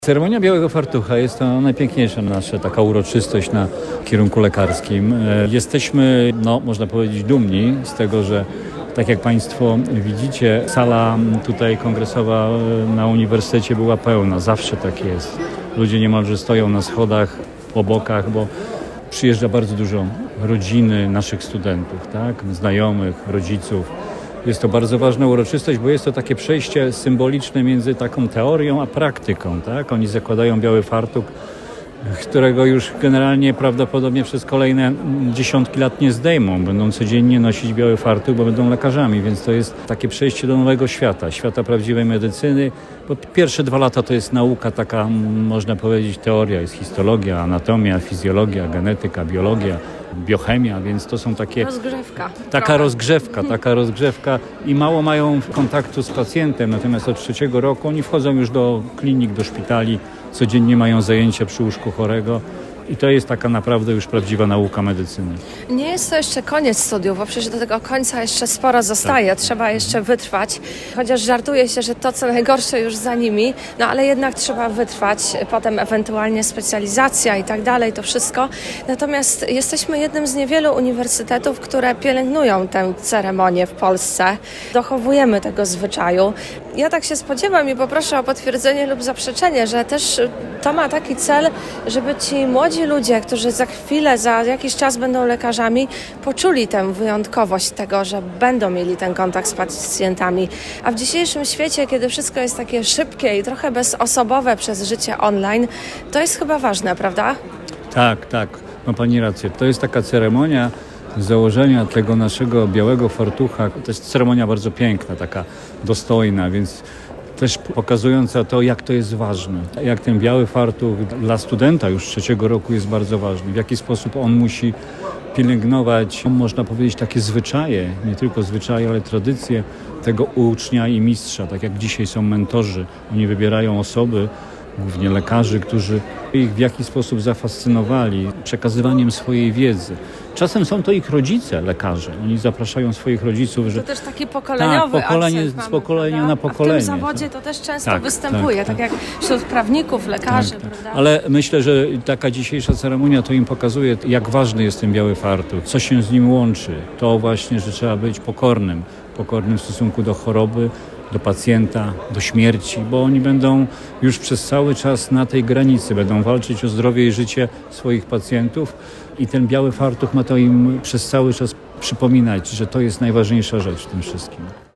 Ceremonia Białego Fartucha jest to najpiękniejsza nasza taka uroczystość na kierunku lekarskim. Jesteśmy, można powiedzieć, dumni z tego, że tak jak Państwo widzicie, sala tutaj kongresowa na uniwersytecie była pełna. Zawsze tak jest. Ludzie niemalże stoją na schodach, po bokach, bo przyjeżdża bardzo dużo rodziny naszych studentów, tak? Znajomych, rodziców. Jest to bardzo ważna uroczystość, bo jest to takie przejście symboliczne między taką teorią a praktyką, tak? Oni zakładają biały fartuch, którego już generalnie prawdopodobnie przez kolejne dziesiątki lat nie zdejmą. Będą codziennie nosić biały fartuch, bo będą lekarzami, więc to jest takie przejście do nowego świata, świata prawdziwej medycyny. Bo pierwsze 2 lata to jest nauka taka, można powiedzieć, teoria, jest histologia, anatomia, fizjologia, genetyka, biologia, biochemia, więc to są takie... Taka rozgrzewka i mało mają kontaktu z pacjentem, natomiast od 3 roku oni wchodzą już do klinik, do szpitali, codziennie mają zajęcia przy łóżku chorego. I to jest taka naprawdę już prawdziwa nauka medycyny. Nie jest to jeszcze koniec studiów, bo przecież do tego końca jeszcze sporo zostaje. Tak. Trzeba jeszcze wytrwać. Chociaż żartuje się, że to co najgorsze już za nimi, ale jednak trzeba wytrwać. Potem ewentualnie specjalizacja i tak dalej, to wszystko. Natomiast jesteśmy jednym z niewielu uniwersytetów, które pielęgnują tę ceremonię w Polsce. Dochowujemy tego zwyczaju. Ja tak się spodziewam i poproszę o potwierdzenie lub zaprzeczenie, że też to ma taki cel, żeby ci młodzi ludzie, którzy za jakiś czas będą lekarzami, poczuli tę wyjątkowość tego, że będą mieli ten kontakt z pacjentami. A w dzisiejszym świecie, kiedy wszystko jest takie szybkie i trochę bezosobowe przez życie online, to jest chyba ważne, prawda? Tak, ma Pani rację. To jest taka ceremonia założenia tego naszego białego fartucha. To jest ceremonia bardzo piękna, taka dostojna, więc też pokazująca to, jak to jest ważne. Jak ten biały fartuch dla studenta już 3 roku jest bardzo ważny. W jaki sposób on musi pielęgnować, można powiedzieć, takie zwyczaje, nie tylko zwyczaje, ale tradycje tego ucznia i mistrza. Tak jak dzisiaj są mentorzy. Oni wybierają osoby, głównie lekarzy, którzy ich w jakiś sposób zafascynowali przekazywaniem swojej wiedzy. Czasem są to ich rodzice, lekarze. Oni zapraszają swoich rodziców. To też taki pokoleniowy z pokolenia na pokolenie. A w tym zawodzie to też często występuje, tak jak wśród prawników, lekarzy. Prawda? Ale myślę, że taka dzisiejsza ceremonia to im pokazuje, jak ważny jest ten biały fartuch, co się z nim łączy. To właśnie, że trzeba być pokornym w stosunku do choroby, do pacjenta, do śmierci, bo oni będą już przez cały czas na tej granicy, będą walczyć o zdrowie i życie swoich pacjentów i ten biały fartuch ma to im przez cały czas przypominać, że to jest najważniejsza rzecz w tym wszystkim.